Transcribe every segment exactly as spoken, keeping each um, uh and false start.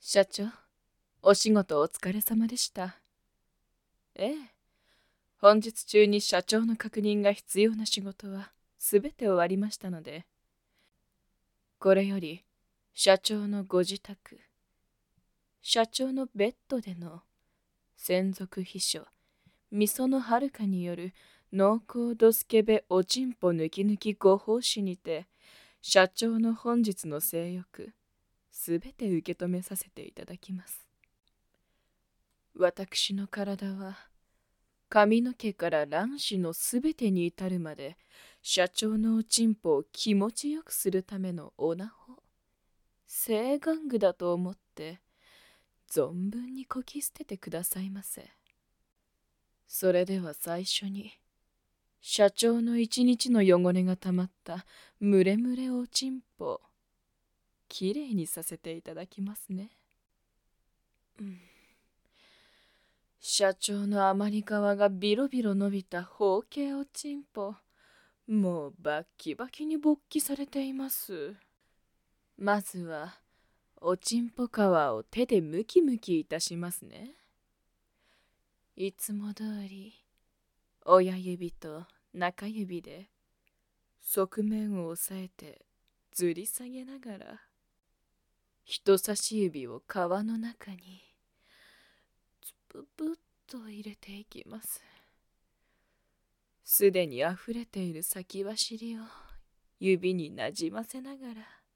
社長、お仕事お疲れ様でした。ええ、本日中に社長の確認が必要な仕事はすべて終わりましたので、これより社長のご自宅、社長のベッドでの専属秘書、みそのはるかによる濃厚ドスケベおちんぽ抜き抜きご奉仕にて、社長の本日の性欲、すべて受け止めさせていただきます。私の体は、髪の毛から卵子のすべてに至るまで、社長のおちんぽを気持ちよくするためのおなほ、性玩具だと思って、存分にこき捨ててくださいませ。それでは最初に、社長の一日の汚れがたまったムレムレおちんぽ、きれいにさせていただきますね。うん、社長の余り皮がビロビロ伸びた包茎おちんぽ、もうバッキバキに勃起されています。まずは、おちんぽ皮を手でムキムキいたしますね。いつも通り、親指と中指で、側面を押さえてずり下げながら、人差し指を皮の中に、つぷぷっと入れていきます。すでにあふれている先走りを指になじませなが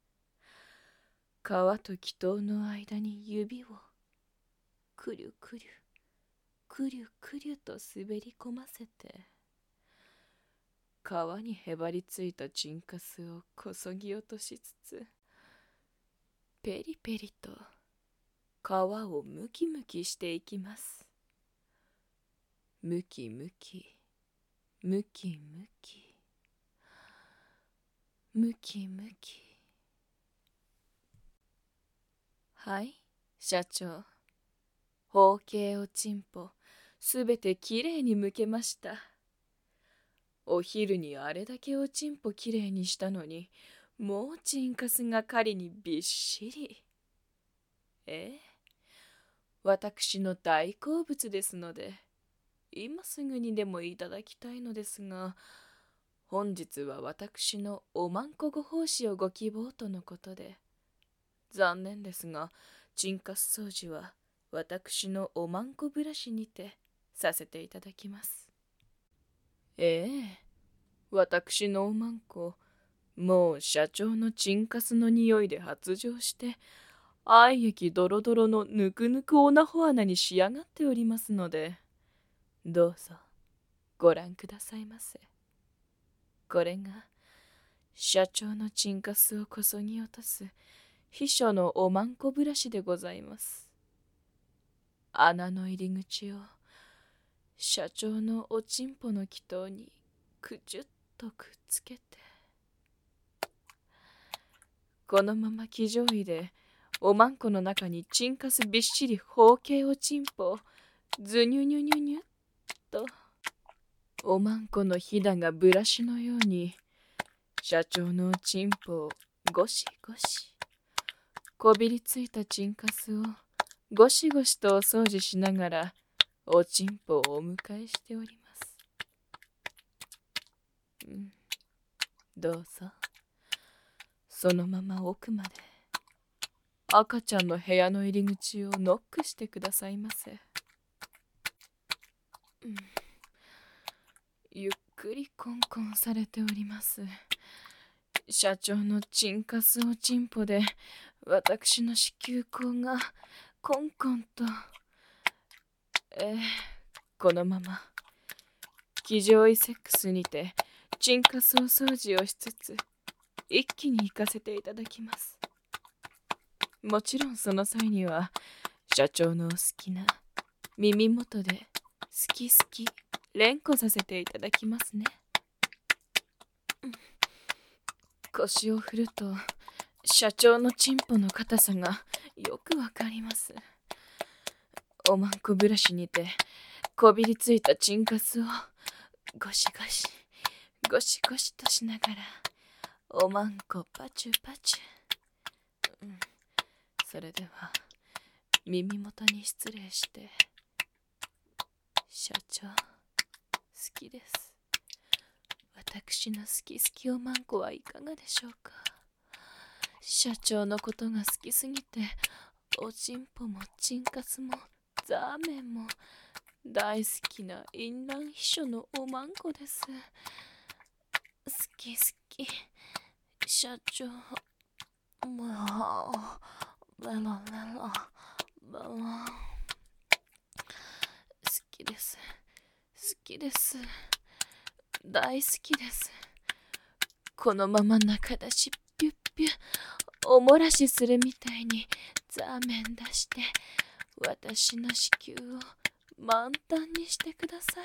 ら、皮と気筒の間に指をくりゅくりゅくりゅくりゅと滑り込ませて、皮にへばりついたチンカスをこそぎ落としつつ、ペリペリと皮をムキムキしていきます。ムキムキムキムキムキムキ。はい、社長。包茎おちんぽ、すべてきれいに剥けました。お昼にあれだけおちんぽきれいにしたのに、もうチンカスが狩りにびっしり。ええ、私の大好物ですので、今すぐにでもいただきたいのですが、本日は私のおまんこご奉仕をご希望とのことで、残念ですが、チンカス掃除は私のおまんこブラシにてさせていただきます。ええ、私のおまんこ、もう社長のチンカスの匂いで発情して、愛液ドロドロのぬくぬくおなほ穴に仕上がっておりますので、どうぞご覧くださいませ。これが社長のチンカスをこそぎ落とす秘書のおまんこブラシでございます。穴の入り口を社長のおちんぽの気筒にくちゅっとくっつけて、このまま騎乗位でおまんこの中にチンカスびっしり包茎おちんぽをズニュニュニュニュっと、おまんこのひだがブラシのように社長のおちんぽをゴシゴシ、こびりついたチンカスをゴシゴシとお掃除しながらおちんぽをお迎えしております。うん、どうぞそのまま奥まで赤ちゃんの部屋の入り口をノックしてくださいませ。うん、ゆっくりコンコンされております。社長のチンカスおちんぽで私の子宮口がコンコンと、えー、このまま騎乗位セックスにてチンカスお掃除をしつつ一気に行かせていただきます。もちろんその際には社長のお好きな耳元で好き好き連呼させていただきますね。腰を振ると社長のチンポの硬さがよくわかります。おまんこブラシにてこびりついたチンカスをゴシゴシゴシゴシとしながらおまんこパチュパチュ、うん、それでは耳元に失礼して。社長、好きです。私の好き好きおまんこはいかがでしょうか。社長のことが好きすぎて、おちんぽもチンカスもザーメンも大好きな淫乱秘書のおまんこです。好き好き。社長、もう、ベロベロ、ベロ。好きです。好きです。大好きです。このまま中出しピュッピュッおもらしするみたいにザーメン出して私の子宮を満タンにしてください。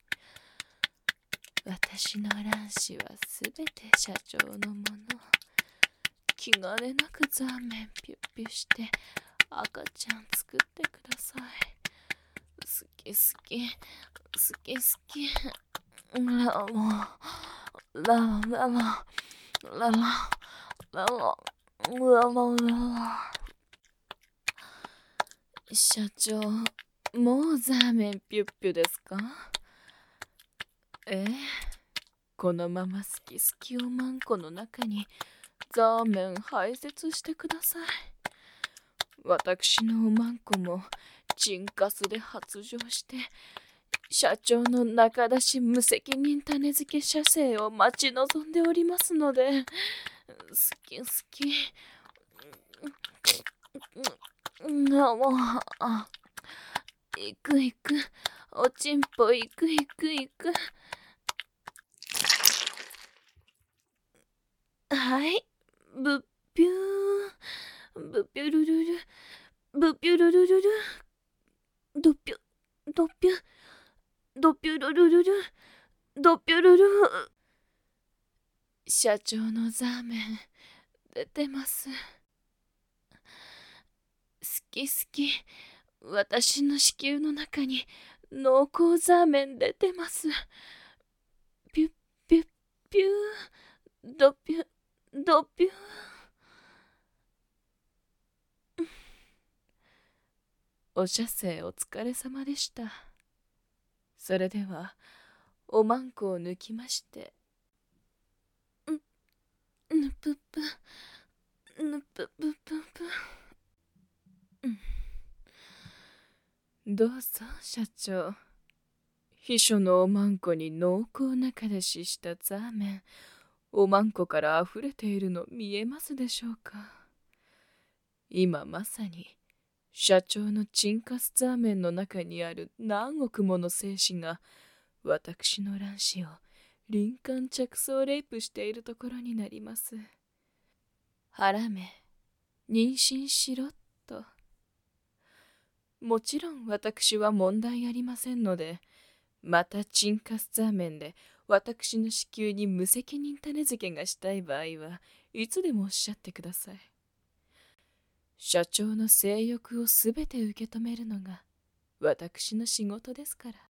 私の卵子はすべて社長のもの。気兼ねなくザーメンピュッピュして赤ちゃん作ってください。好き好き好き好き。ラララララララララ。社長、もうザーメンピュッピュですか？ええ、このまま好き好きおまんこの中にザーメン排泄してください。私のおまんこもチンカスで発情して社長の中出し無責任種付け射精を待ち望んでおりますので、好き好き。あ、もう、あ、行く行く。おちんぽ行く行く行く。はい。ぶっぴゅー。ぶっぴゅるるる。ぶっぴゅるるるる。どっぴゅ、どっぴゅ。どっぴゅるるるる。どっぴゅるる。社長のザーメン、出てます。好き好き。私の子宮の中に濃厚ザーメン出てます。ピュッピュッピュー。ドピュドピュー。お射精お疲れ様でした。それではおまんこを抜きまして、んぬぷぷぬぷぷぷぷ。どうぞ社長。秘書のおまんこに濃厚中出ししたザーメン、おまんこからあふれているの見えますでしょうか。今まさに社長のチンカスザーメンの中にある何億もの精子が私の卵子を輪間着想レイプしているところになります。腹め、妊娠しろと。もちろん私は問題ありませんので、またチンカスザーメンで私の子宮に無責任種付けがしたい場合はいつでもおっしゃってください。社長の性欲をすべて受け止めるのが私の仕事ですから。